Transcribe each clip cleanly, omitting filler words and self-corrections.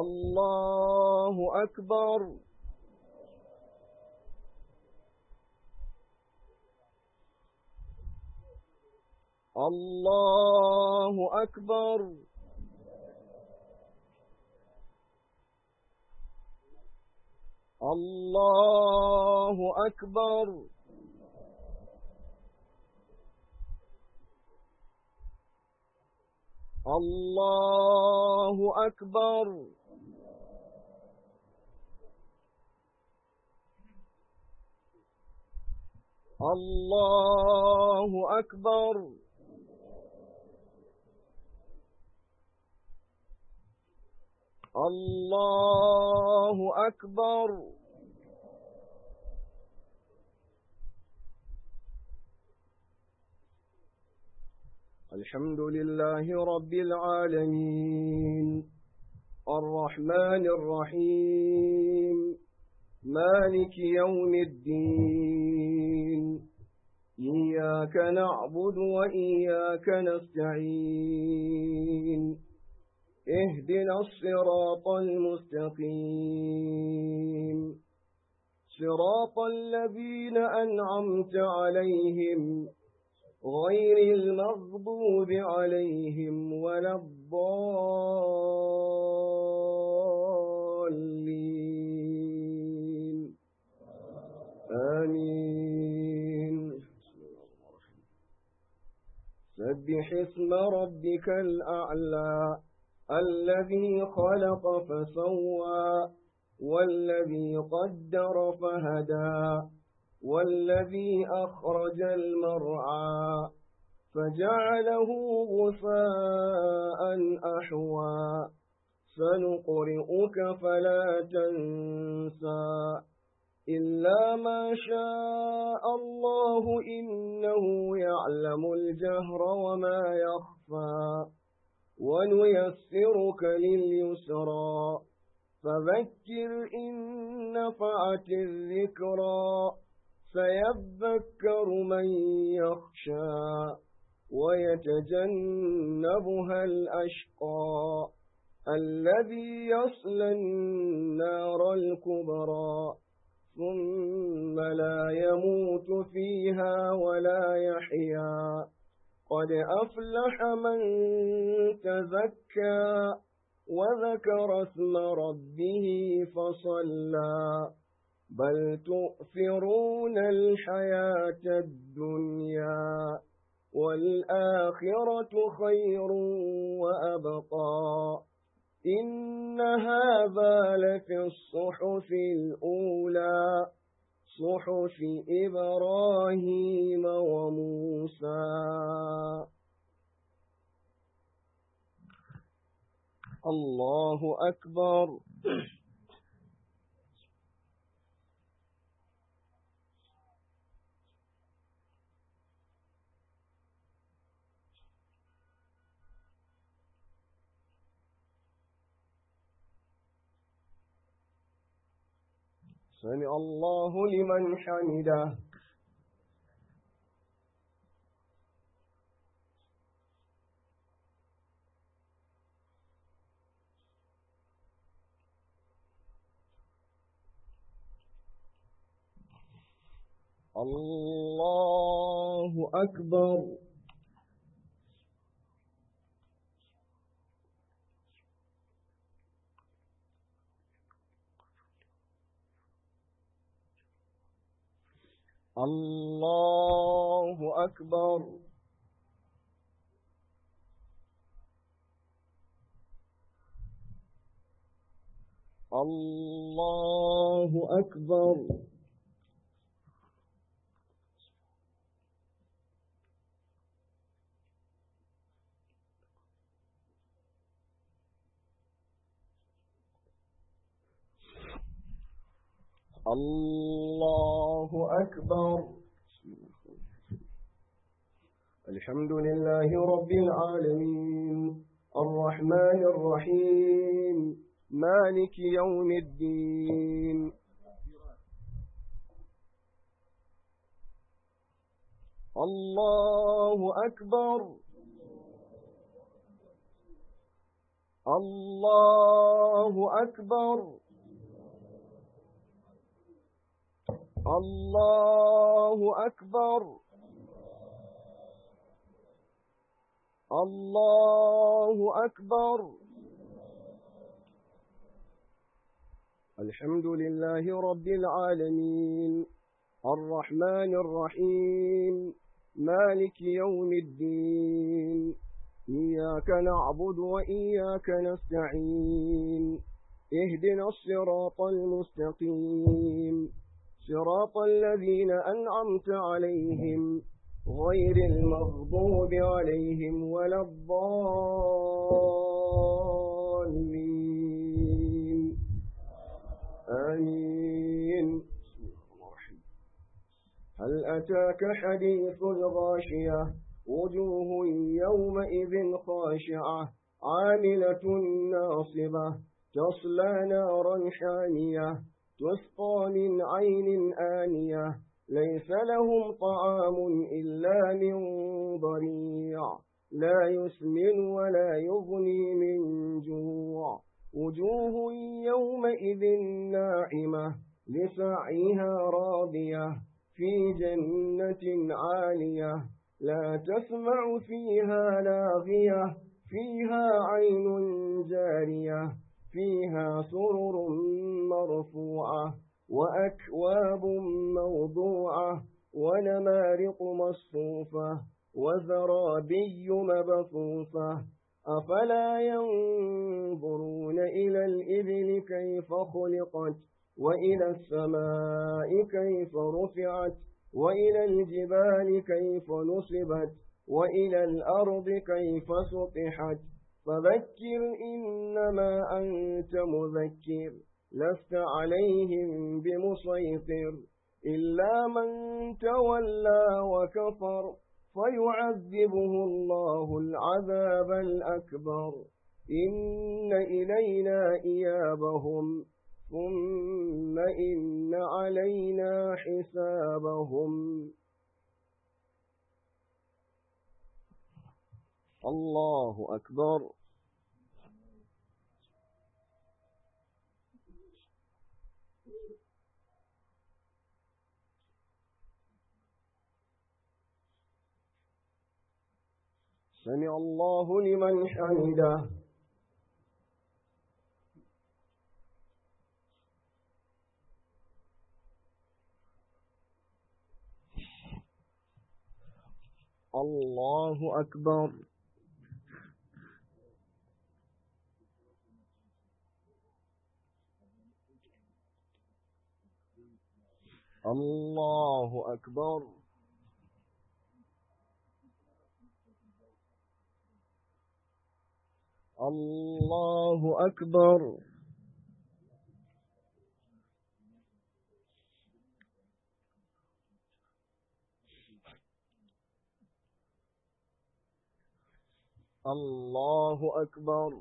الله أكبر. الله أكبر. الله أكبر. الله أكبر. الله أكبر. الله أكبر. الحمد لله رب العالمين الرحمن الرحيم مالك يوم الدين إياك نعبد وإياك نستعين اهدنا الصراط المستقيم صراط الذين أنعمت عليهم غير المغضوب عليهم ولا الضالين آمين. سبح اسم ربك الأعلى الذي خلق فسوى والذي قدر فهدى والذي أخرج المرعى فجعله غثاء أحوى سنقرئك فلا تنسى إلا ما شاء الله إنه يعلم الجهر وما يخفى ونيسرك لليسرى فذكر إن نفعت الذكرى سيذكر من يخشى ويتجنبها الأشقى الذي يصلى النار الكبرى ثم لا يموت فيها ولا يحيا قد أفلح من تزكى وذكر اسم ربه فصلى بل تؤثرون الحياة الدنيا والآخرة خير وأبقى إن هذا لفي الصحف الأولى صحف إبراهيم وموسى. الله أكبر. سمع الله لمن حمده. الله أكبر. الله أكبر. الله أكبر. الله أكبر. الحمد لله رب العالمين الرحمن الرحيم مالك يوم الدين الله أكبر. الله أكبر. الله أكبر. الله أكبر. الحمد لله رب العالمين الرحمن الرحيم مالك يوم الدين إياك نعبد وإياك نستعين اهدنا الصراط المستقيم صراط الذين أنعمت عليهم غير المغضوب عليهم ولا الضالين آمين. هل أتاك حديث الغاشية وجوه يومئذ خاشعة عاملة ناصبة تصلى نارا حامية تسقى من عين آنية ليس لهم طعام إلا من ضريع لا يسمن ولا يغني من جوع وجوه يومئذ ناعمة لسعيها راضية في جنة عالية لا تسمع فيها لاغية فيها عين جارية فيها سرر مرفوعة وأكواب موضوعة ونمارق مصفوفة وزرابي مبثوثة أفلا ينظرون إلى الإبل كيف خلقت وإلى السماء كيف رفعت وإلى الجبال كيف نصبت وإلى الأرض كيف سطحت فذكر إنما أنت مذكر لست عليهم بمسيطر إلا من تولى وكفر فيعذبه الله العذاب الأكبر إن إلينا إيابهم ثم إن علينا حسابهم. الله أكبر. سمع الله لمن حمده. الله أكبر. الله أكبر. الله أكبر. الله أكبر.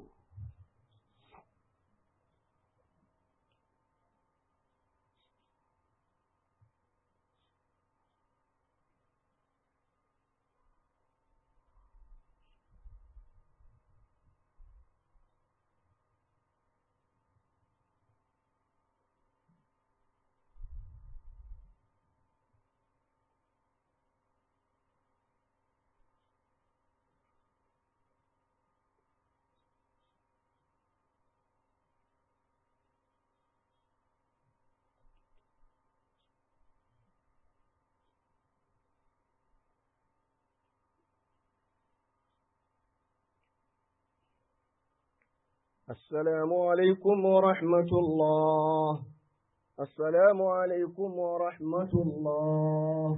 السلام عليكم ورحمة الله. السلام عليكم ورحمة الله.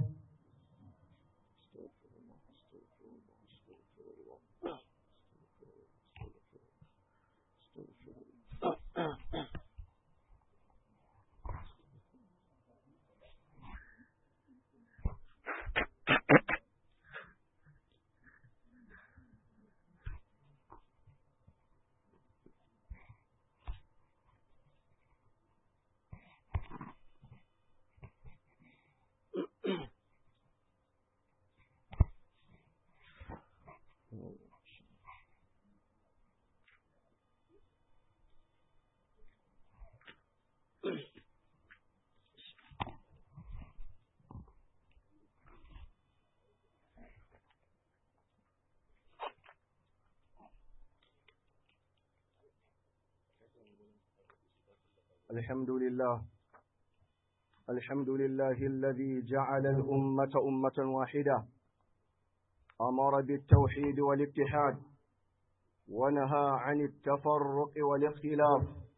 الحمد لله. الحمد لله الذي جعل الأمة أمة واحدة، أمر بالتوحيد والاتحاد ونهى عن التفرق والاختلاف.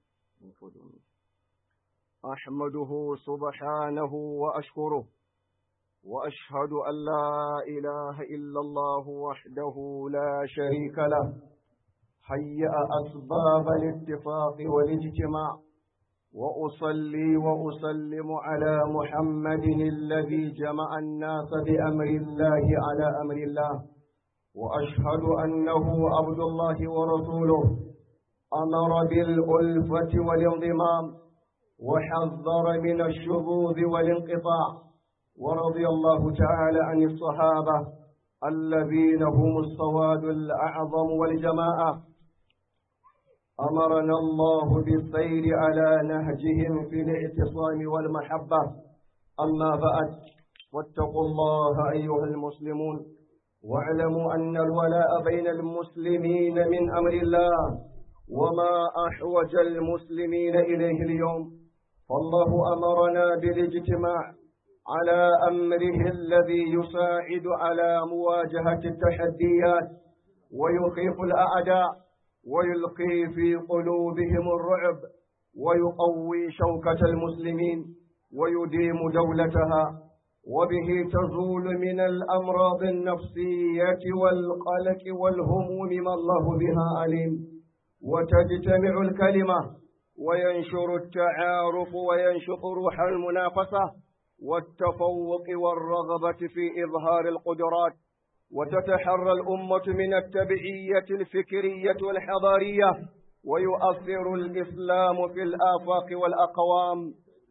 أحمده سبحانه وأشكره، وأشهد أن لا إله إلا الله وحده لا شريك له، هيأ أسباب الاتفاق والاجتماع، وأصلي وأسلم على محمد الذي جمع الناس بأمر الله على أمر الله، وأشهد أنه عبد الله ورسوله، أمر بالألفة والانضمام وحذر من الشذوذ والانقطاع، ورضي الله تعالى عن الصحابة الذين هم السواد الأعظم والجماعة. أمرنا الله بالسير على نهجهم في الاعتصام والمحبة. أما بعد، واتقوا الله أيها المسلمون، واعلموا أن الولاء بين المسلمين من أمر الله، وما أحوج المسلمين إليه اليوم، فالله أمرنا بالاجتماع على أمره الذي يساعد على مواجهة التحديات ويخيف الأعداء ويلقي في قلوبهم الرعب ويقوي شوكة المسلمين ويديم دولتها، وبه تزول من الأمراض النفسية والقلق والهموم ما الله بها عليم، وتجتمع الكلمة وينشر التعارف وينشط روح المنافسة والتفوق والرغبة في إظهار القدرات، وتتحرى الأمة من التبعية الفكرية والحضارية، ويؤثر الإسلام في الآفاق والأقوام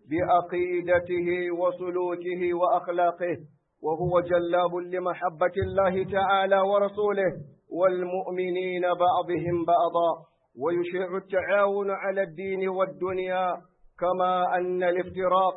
بعقيدته وسلوكه وأخلاقه، وهو جلاب لمحبة الله تعالى ورسوله والمؤمنين بعضهم بعضا، ويشيع التعاون على الدين والدنيا، كما أن الافتراق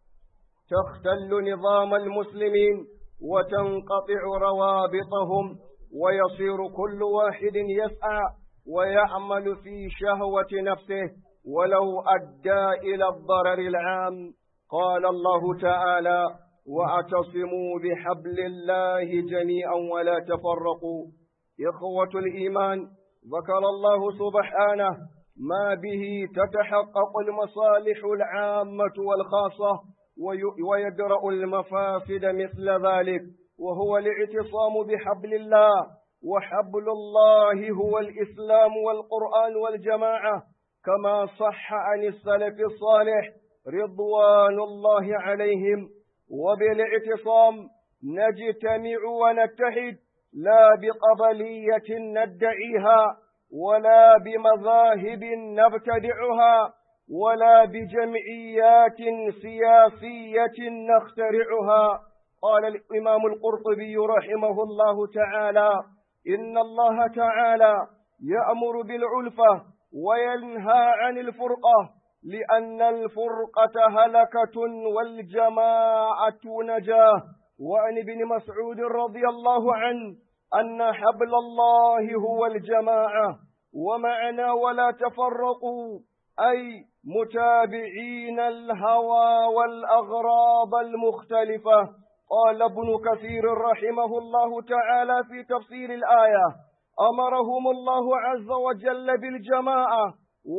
تختل نظام المسلمين وتنقطع روابطهم، ويصير كل واحد يسعى ويعمل في شهوة نفسه ولو أدى إلى الضرر العام. قال الله تعالى: واعتصموا بحبل الله جميعا ولا تفرقوا. إخوة الإيمان، ذكر الله سبحانه ما به تتحقق المصالح العامة والخاصة ويدرأ المفاسد مثل ذلك، وهو الاعتصام بحبل الله، وحبل الله هو الإسلام والقرآن والجماعة، كما صح عن السلف الصالح رضوان الله عليهم. وبالاعتصام نجتمع ونتحد، لا بقبلية ندعيها، ولا بمذاهب نبتدعها، ولا بجمعيات سياسية نخترعها. قال الإمام القرطبي رحمه الله تعالى: إن الله تعالى يأمر بالعلفة وينهى عن الفرقة، لأن الفرقة هلكة والجماعة نجاة. وعن ابن مسعود رضي الله عنه أن حبل الله هو الجماعة، ومعنى ولا تفرقوا أي متابعين الهوى والأغراض المختلفة. قال ابن كثير رحمه الله تعالى في تفسير الآية: أمرهم الله عز وجل بالجماعة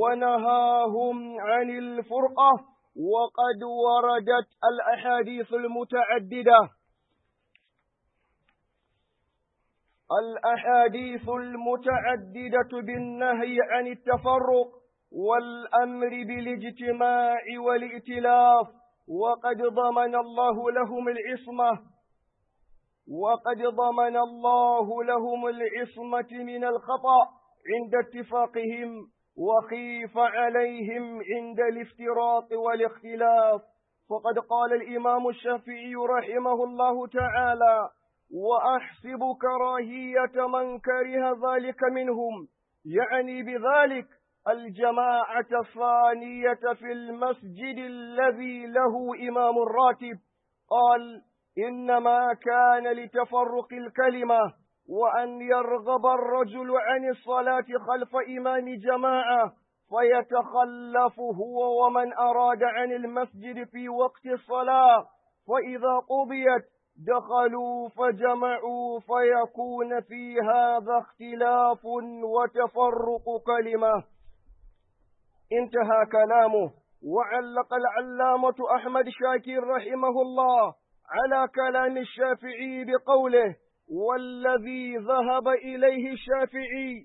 ونهاهم عن الفرقة. وقد وردت الأحاديث المتعددة بالنهي عن التفرق والأمر بالاجتماع والائتلاف، وقد ضمن الله لهم العصمة من الخطأ عند اتفاقهم، وخيف عليهم عند الافتراق والاختلاف. فقد قال الإمام الشافعي رحمه الله تعالى: وأحسب كراهية من كره ذلك منهم، يعني بذلك الجماعة الثانية في المسجد الذي له إمام راتب. قال: إنما كان لتفرق الكلمة، وأن يرغب الرجل عن الصلاة خلف إمام جماعة، فيتخلف هو ومن أراد عن المسجد في وقت الصلاة، فإذا قضيت دخلوا فجمعوا، فيكون في هذا اختلاف وتفرق كلمة. انتهى كلامه. وعلق العلامة أحمد شاكر رحمه الله على كلام الشافعي بقوله: والذي ذهب إليه الشافعي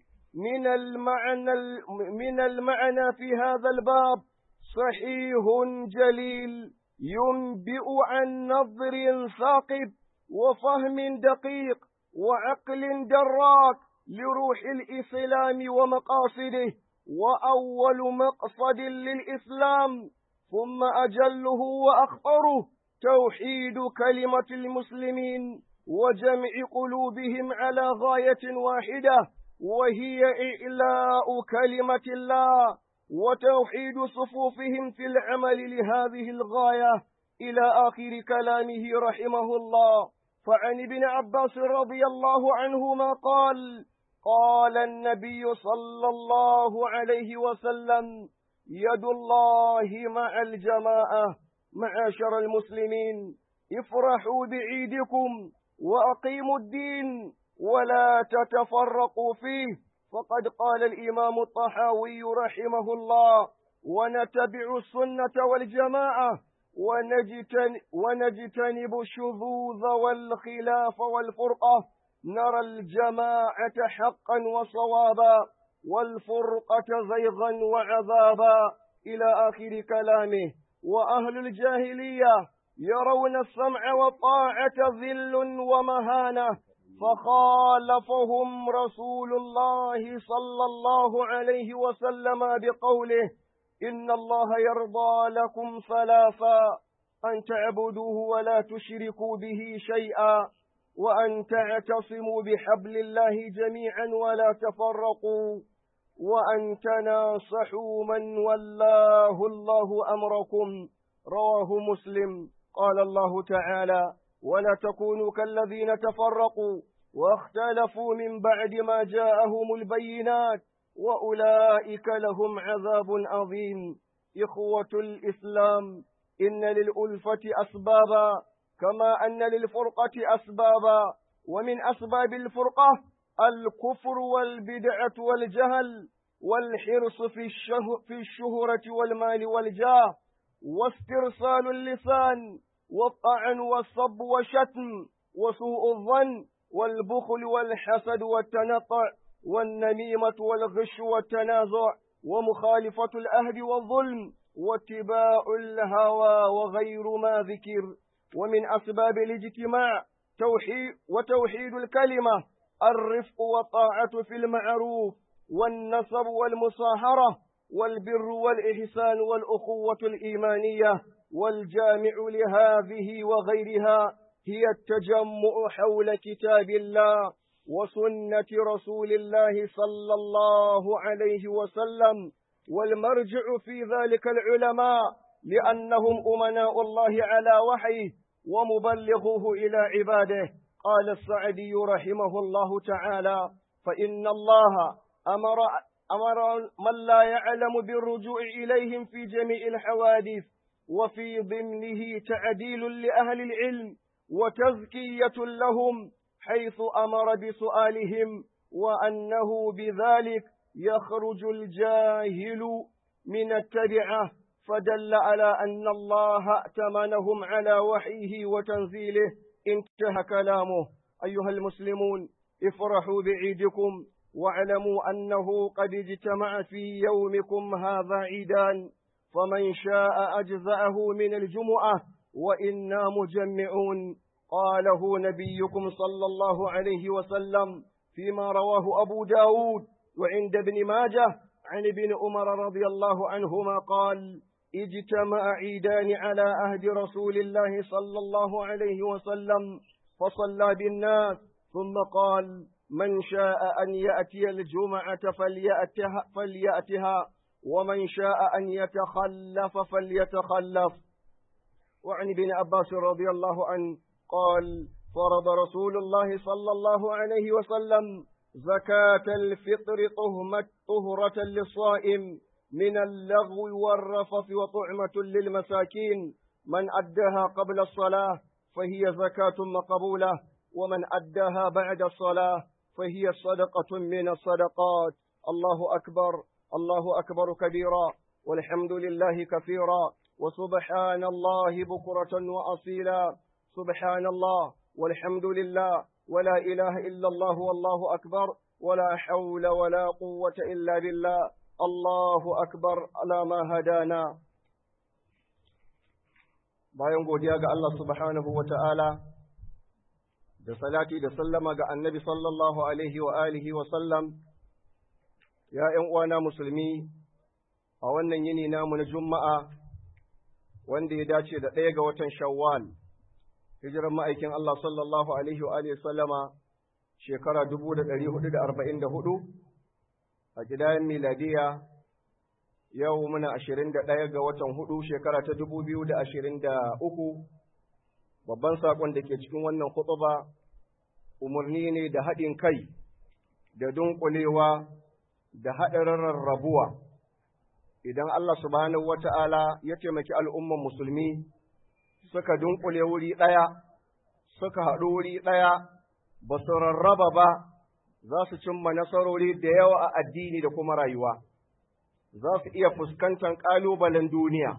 من المعنى في هذا الباب صحيح جليل، ينبئ عن نظر ثاقب وفهم دقيق وعقل دراك لروح الإسلام ومقاصده، وأول مقصد للإسلام ثم أجله وأخطره توحيد كلمة المسلمين وجمع قلوبهم على غاية واحدة، وهي إعلاء كلمة الله وتوحيد صفوفهم في العمل لهذه الغاية، إلى آخر كلامه رحمه الله. فعن ابن عباس رضي الله عنهما قال: قال النبي صلى الله عليه وسلم: يد الله مع الجماعة. معاشر المسلمين، افرحوا بعيدكم وأقيموا الدين ولا تتفرقوا فيه، فقد قال الإمام الطحاوي رحمه الله: ونتبع السنة والجماعة ونجتنب الشذوذ والخلاف والفرقة، نرى الجماعة حقا وصوابا والفرقة زيغا وعذابا، إلى آخر كلامه. وأهل الجاهلية يرون السمع والطاعة ذل ومهانة، فخالفهم رسول الله صلى الله عليه وسلم بقوله: إن الله يرضى لكم ثلاثا: أن تعبدوه ولا تشركوا به شيئا، وأن تعتصموا بحبل الله جميعا ولا تفرقوا، وأن تناصحوا من ولاه الله أمركم. رواه مسلم. قال الله تعالى: ولا تكونوا كالذين تفرقوا واختلفوا من بعد ما جاءهم البينات وأولئك لهم عذاب عظيم. إخوة الإسلام، إن للألفة أسبابا كما أن للفرقة أسبابا، ومن أسباب الفرقة الكفر والبدعة والجهل والحرص في الشهرة والمال والجاه واسترسال اللسان والطعن والصب والشتم وسوء الظن والبخل والحسد والتنطع والنميمة والغش والتنازع ومخالفة الأهد والظلم واتباع الهوى وغير ما ذكر. ومن أسباب الاجتماع وتوحيد الكلمة الرفق والطاعة في المعروف والنسب والمصاهرة والبر والإحسان والأخوة الإيمانية. والجامع لهذه وغيرها هي التجمع حول كتاب الله وسنة رسول الله صلى الله عليه وسلم، والمرجع في ذلك العلماء، لأنهم أمناء الله على وحيه ومبلغوه إلى عباده. قال السعدي رحمه الله تعالى: فإن الله أمر من لا يعلم بالرجوع إليهم في جميع الحوادث، وفي ضمنه تعديل لأهل العلم وتزكية لهم، حيث أمر بسؤالهم، وأنه بذلك يخرج الجاهل من التبعة، فدل على أن الله ائتمنهم على وحيه وتنزيله. انتهى كلامه. أيها المسلمون، افرحوا بعيدكم واعلموا أنه قد اجتمع في يومكم هذا عيدان، فمن شاء أجزأه من الجمعة وإنا مجمعون. قاله نبيكم صلى الله عليه وسلم فيما رواه أبو داود وعند ابن ماجه عن ابن عمر رضي الله عنهما قال: اجتمع عيدان على عهد رسول الله صلى الله عليه وسلم فصلى بالناس، ثم قال: من شاء أن يأتي الجمعة فليأتها، ومن شاء أن يتخلف فليتخلف. وعن ابن عباس رضي الله عنه قال: فرض رسول الله صلى الله عليه وسلم زكاة الفطر طهرة للصائم، من اللغو والرفث وطعمة للمساكين، من أداها قبل الصلاة فهي زكاة مقبولة، ومن أداها بعد الصلاة فهي صدقة من الصدقات. الله أكبر، الله أكبر كبيرا، والحمد لله كثيرا، وسبحان الله بكرة وأصيلا. سبحان الله والحمد لله ولا إله إلا الله والله أكبر، ولا حول ولا قوة إلا بالله. الله أكبر على ما هدانا. bayan godiya ga Allah subhanahu wa ta'ala, da salati da sallama ga annabi sallallahu alaihi wa alihi wa sallam, ya ’yan uwana musulmi, a wannan yini namu na Juma'a, wanda ya dace da 1 ga watan Shawwal, hijiran ma'aikin Allah sallallahu alaihi wa alihi wa sallama, shekara 1444, a gidayen miladiya, yau muna 21 ga watan 4 shekara ta 2023. Babban saƙon da ke cikin wannan khutba umarni ne da haɗin kai, da dunƙulewa, da haɗarin rarrabuwa. Idan Allah subhanahu wata'ala ya taimaki al'umman musulmi suka dunƙule wuri ɗaya, suka haɗu wuri ɗaya, ba su rarraba ba, za su cimma nasarori da yawa a addini da kuma rayuwa. Za su iya fuskantar ƙalubalen duniya,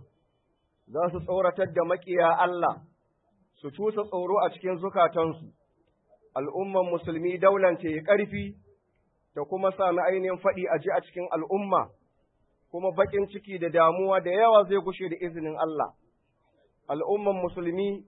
za su tsoratar da maƙiya Allah, su cusa tsoro a cikin zukatansu, al'umman musulmi daulance ya ƙarfi, da kuma sami ainihin faɗi a ji a cikin al'umma, kuma baƙin ciki da damuwa da yawa zai gushe da izinin Allah. Al'umman musulmi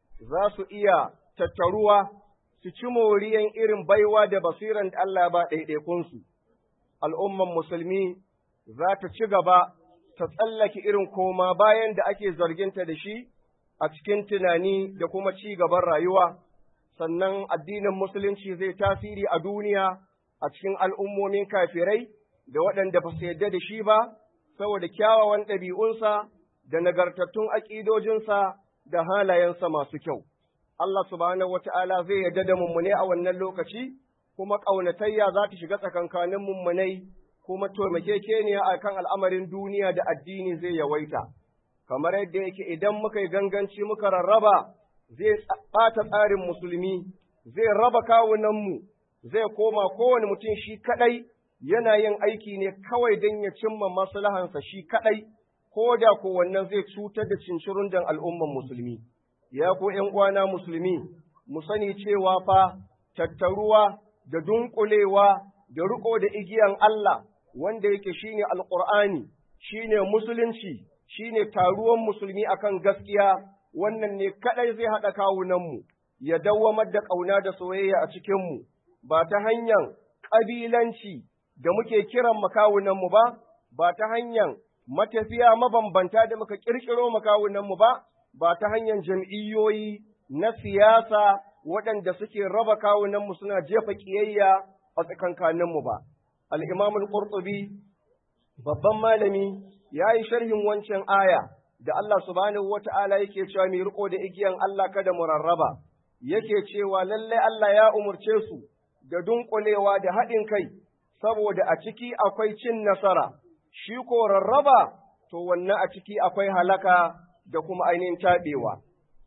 za su iya tattaruwa su ci moriyan irin baiwa da basiran da Allah ba ɗaiɗaikunsu. Al'umman musulmi za ta ci gaba ta tsallake irin koma bayan da ake zarginta da shi a cikin tunani da kuma ci gaban rayuwa, sannan addinin musulunci zai tasiri a duniya a cikin al'ummomin kafirai da waɗanda ba su yarda da shi ba, saboda kyawawan ɗabi'unsa da nagartattun aƙidojinsa da halayensa masu kyau. Allah subhanahu wata'ala zai yarda da mummune a wannan lokaci, kuma ƙaunatayya za ta shiga tsakankanin mummunai, kuma taimakekeniya a kan al'amarin duniya da addini zai yawaita, kamar yadda yake idan muka yi ganganci muka rarraba, zai ɓata tsarin musulmi, zai raba kawunanmu, zai koma kowane mutum shi kaɗai yana yin aiki ne kawai don ya cimma maslahansa shi kaɗai, ko da ko wannan zai cutar da cincirundan al'umman musulmi. Ya ku ’yan uwana musulmi, mu sani cewa fa tattaruwa da dunƙulewa da riƙo da igiyan Allah, wanda yake shine alqur'ani, shine musulunci, shine taruwan musulmi akan gaskiya, wannan ne kadai zai hada kawunan mu, ya dawwamar da kauna da soyayya a cikin mu, ba ta hanyar kabilanci da muke kiran makawunan mu ba ta hanyar matafiya mabambanta da muka kirkiro makawunan mu ba ta hanyar jam'iyyoyi na siyasa waɗanda suke raba kawunan mu suna jefa kiyayya a tsakankanin mu ba. Al'imam al'urtubi, babban malami, ya yi sharhin wancan aya da Allah subhanahu wa ta'ala yake cewa mai riko da igiyan Allah kada mu rarraba, yake cewa lallai Allah ya umarce su da dunƙulewa da haɗin kai, saboda a ciki akwai cin nasara, shi ko rarraba, to wannan a ciki akwai halaka da kuma ainihin taɓewa.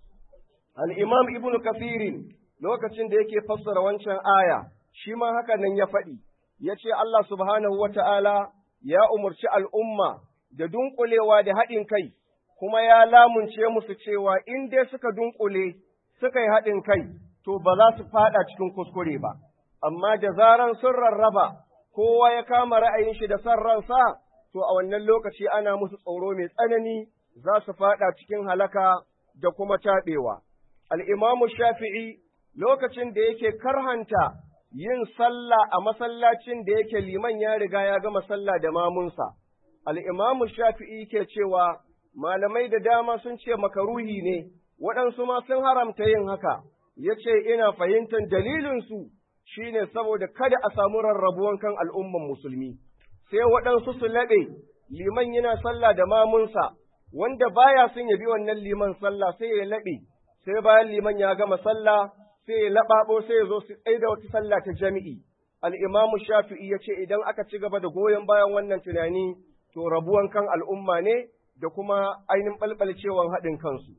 Al'imam Ibn Kafirin, lokacin da yake fassara wancan aya, shi ma haka nan ya faɗi. Ya ce Allah subhanahu wa ta'ala ya umarci al'umma da dunƙulewa da haɗin kai, kuma ya lamunce musu cewa in dai suka dunƙule, suka yi haɗin kai, to ba za su faɗa cikin kuskure ba. Amma da zaran sun rarraba, kowa ya kama ra'ayin shi da son ransa, to a wannan lokaci ana musu tsoro mai tsanani, za su faɗa cikin halaka da kuma taɓewa. Al'imamu Shafi'i, lokacin da yake karhanta yin sallah a masallacin da yake liman ya riga ya gama sallah da mamunsa. Al'imamu Shafi'i ke cewa malamai da dama sun ce makaruhi ne, waɗansu ma sun haramta yin haka, ya ce ina fahimtar dalilinsu shi ne saboda kada a samu rarrabuwan kan al'umman musulmi, sai waɗansu su laɓe liman yana sallah da mamunsa, wanda baya son ya bi wannan liman sallah sai ya laɓe, sai bayan liman ya gama sallah sai ya laɓaɓo sai ya zo su tsaye da wata sallah ta jami'i. Al'imamu Shafi'i ya ce idan aka ci gaba da goyon bayan wannan tunani, to rabuwan kan al'umma ne da kuma ainihin ɓalɓalcewan haɗin kansu.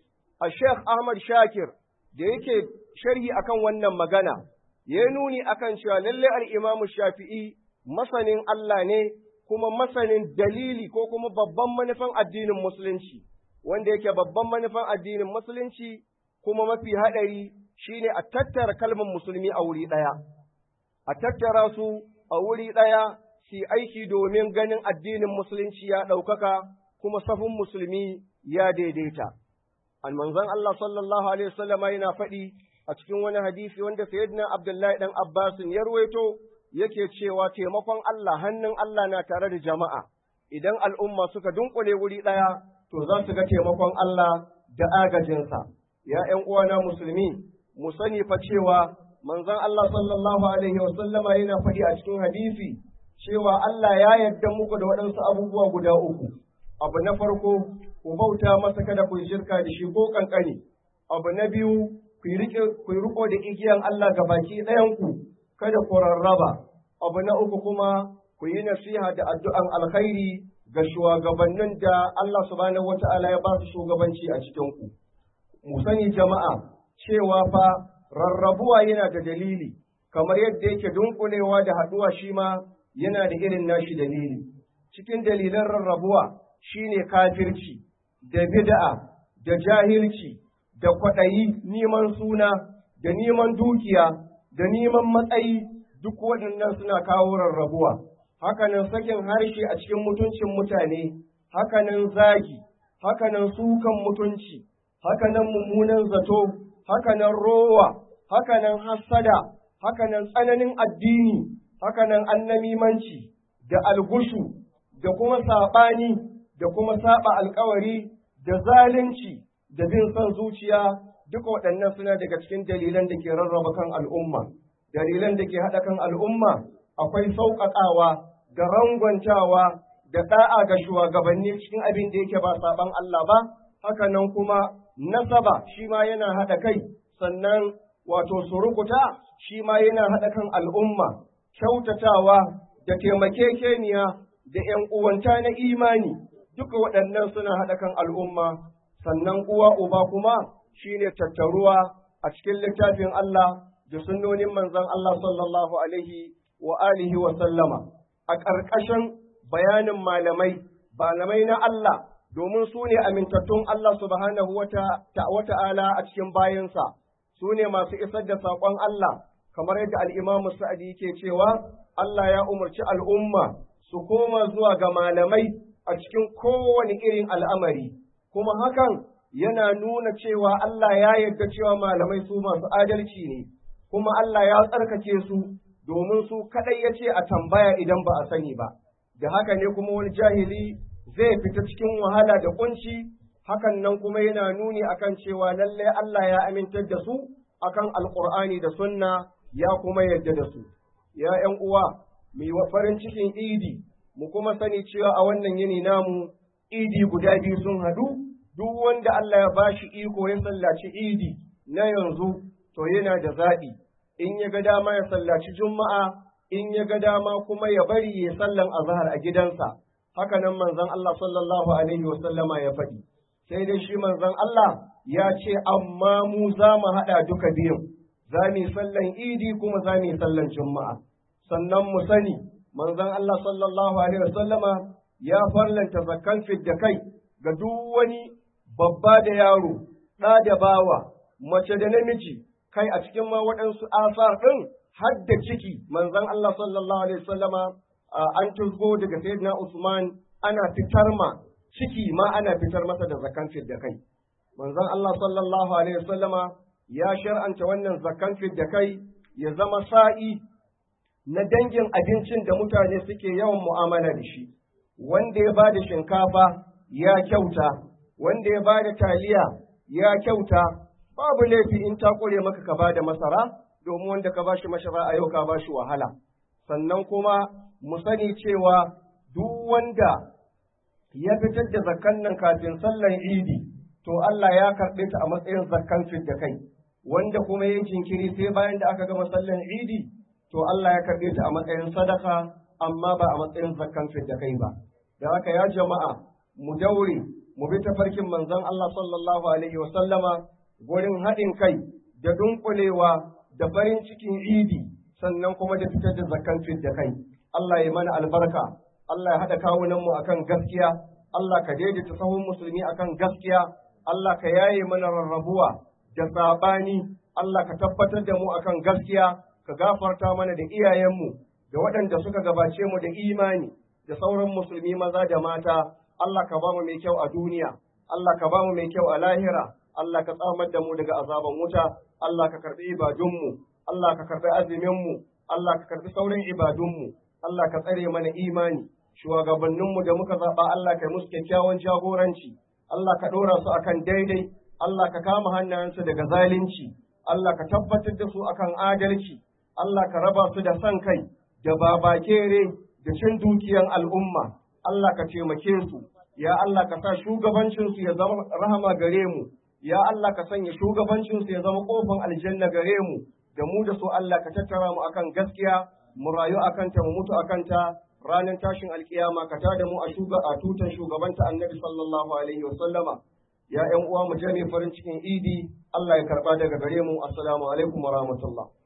A Sheikh Ahmad Shakir da yake sharhi akan wannan magana, ya nuni akan cewa lalle al'imamu Shafi'i masanin Allah ne kuma masanin dalili ko kuma babban manufan addinin Musulunci, wanda yake babban manufan addinin Musulunci kuma mafi haɗari shine a tattara kalmar musulmi a wuri ɗaya, a tattara su a wuri ɗaya su aiki domin ganin addinin Musulunci ya ɗaukaka kuma safin musulmi ya daidaita. Manzon Allah sallallahu alaihi wasallama yana faɗi a cikin wani hadisi wanda Sayyidina Abdullahi dan Abbas ya ruwaito yake cewa taimakon Allah, hannun Allah na tare da jama'a. Idan al'umma suka dunkule wuri ɗaya, to za su ga taimakon Allah da agajinsa. Ya ’yan uwana musulmi, mu sani fa cewa manzon Allah sallallahu alaihi wasallama yana faɗi a cikin hadisi cewa Allah ya yarda muku da waɗansu abubuwa guda uku. Abu na farko, ku bauta masa kada ku shirka da shi ko kankani. Abu na biyu, ku riko da igiyan Allah ga baki ɗayanku, kada ku rarraba. Abu na uku kuma, ku yi nasiha da addu'an alkhairi ga shugabannin da Allah subhanahu wata'ala ya ba su shugabanci a cikinku. Mu sani jama'a cewa fa rarrabuwa yana da dalili, kamar yadda yake dunkulewa da haɗuwa shi ma yana da irin nashi dalili. Cikin dalilan rarrabuwa shine kafirci, da bid'a, da jahilci, da kwaɗayi, neman suna, da neman dukiya, da neman matsayi, duk waɗannan suna kawo rarrabuwa. Hakanan sakin harshe a cikin mutuncin mutane, hakanan zagi, hakanan sukan mutunci, hakanan mummunan zato, hakanan rowa, hakanan hassada, hakanan tsananin addini, hakanan annamimanci, da algushu, da kuma saɓani, da kuma saba alkawari, da zalunci, da bin son zuciya, duka waɗannan suna daga cikin dalilan da ke rarraba kan al'umma. Dalilan da ke haɗa kan al'umma akwai sauƙaƙawa da rangwantawa da ɗa'a ga shugabanni cikin abin da yake ba saɓan Allah ba, haka nan kuma nasaba shi ma yana haɗa kai, sannan wato surukuta shi ma yana haɗa kan al'umma, kyautatawa da taimakekeniya da ‘yan uwanta na imani, duka waɗannan suna haɗa kan al'umma, sannan uwa uba kuma shi ne tattaruwa a cikin littafin Allah da sunnonin manzon Allah sallallahu alaihi wa alihi wa sallama, a ƙarƙashin bayanin malamai na Allah, domin su ne amintattun Allah subhanahu wa ta'ala a cikin bayansa, su ne masu isar da saƙon Allah, kamar yadda al'imamu Sa'adi ke cewa Allah ya umarci al'umma su koma zuwa ga malamai a cikin kowane irin al'amari, kuma hakan yana nuna cewa Allah ya yarda cewa malamai su masu adalci ne, kuma Allah ya tsarkake su domin su kaɗai ya ce a tambaya idan ba a sani ba, da haka ne kuma wani jahili zai fita cikin wahala da kunci, hakan nan kuma yana nuni akan cewa lallai Allah ya amintar da su akan Alƙur'ani da sunna ya kuma yarda da su. Ya ’yan uwa, mu yi farin cikin idi, mu kuma sani cewa a wannan yini namu idi guda biyu sun haɗu, duk wanda Allah ya bashi iko ya sallaci idi na yanzu, to yana da zaɓi, in ya ga dama ya sallaci juma'a, in ya ga dama kuma ya bari ya sallan azhar a gidansa, haka nan manzon Allah sallallahu alaihi wa sallama ya faɗi. Sai dai shi manzon Allah ya ce, amma mu za mu haɗa duka biyun, za mu yi sallan idi kuma za mu yi sallan juma'a. Sannan mu sani, manzon Allah sallallahu alaihi wa sallama ya farlanta zakkan fidda kai ga duk wani babba da yaro, ɗa da bawa, mace da namiji, kai a cikin ma waɗansu asar ɗin har da ciki, manzon Allah sallallahu alaihi wa sallama an tuzgo daga Sayyidina Usman ana fitar ma ciki ma ana fitar masa da zakkan fidda kai. Manzon Allah sallallahu alaihi wa sallama ya shar'anta wannan zakkan fidda kai ya zama sa'i na dangin abincin da mutane suke yawan mu'amala da shi, wanda ya ba da shinkafa ya kyauta, wanda ya ba da taliya ya kyauta, babu laifi in ta kure maka ka ba da masara, domin wanda ka ba shi masara a yau ka ba shi wahala. Sannan kuma mu sani cewa duk wanda ya fitar da zakkan nan kafin sallan idi, to Allah ya karɓe ta a matsayin zakkan fidda kai, wanda kuma ya jinkiri sai bayan da aka gama sallan idi, to Allah ya karɓe ta a matsayin sadaka, amma ba a matsayin zakkan fidda kai ba. da haka ya jama'a mu daure mu bi tafarkin manzon Allah sallallahu alaihi wa sallama gurin haɗin kai da dunkulewa da farin cikin idi sannan kuma da fitar da zakan da kai. Allah ya mana albarka, Allah ya haɗa kawunan mu akan gaskiya, Allah ka daidaita sahun musulmi akan gaskiya, Allah ka yaye mana rarrabuwa da sabani, Allah ka tabbatar da mu akan gaskiya, ka gafarta mana da iyayenmu da waɗanda suka gabace mu da imani da sauran musulmi maza da mata. Allah ka bamu mai kyau a duniya, Allah ka bamu mai kyau a lahira, Allah ka tsamar da mu daga azaban wuta, Allah ka karɓi ibadunmu, Allah ka karɓi azuminmu, Allah ka karɓi sauran ibadunmu, Allah ka tsare mana imani, shugabanninmu da muka zaɓa Allah ka yi musu kyakkyawan jagoranci, Allah ka ɗora su akan daidai, Allah ka kama hannayensu daga zalunci, Allah ka tabbatar da su akan adalci, Allah ka raba su da son kai, da babakere, da cin dukiyan al'umma, Allah ka taimake su, ya Allah ka sa shugabancinsu ya zama rahama gare mu, ya Allah ka sanya shugabancinsu ya zama ƙofan aljanna gare mu, da mu da su Allah ka tattara mu akan gaskiya, mu rayu akan ta mu mutu akan ta, ranar tashin alkiyama ka tada mu a tutan shugabanta annabi sallallahu alaihi wa sallama. Ya ƴan uwa mu jami farin cikin idi, Allah ya karba daga gare mu. Assalamu alaikum wa rahmatullah.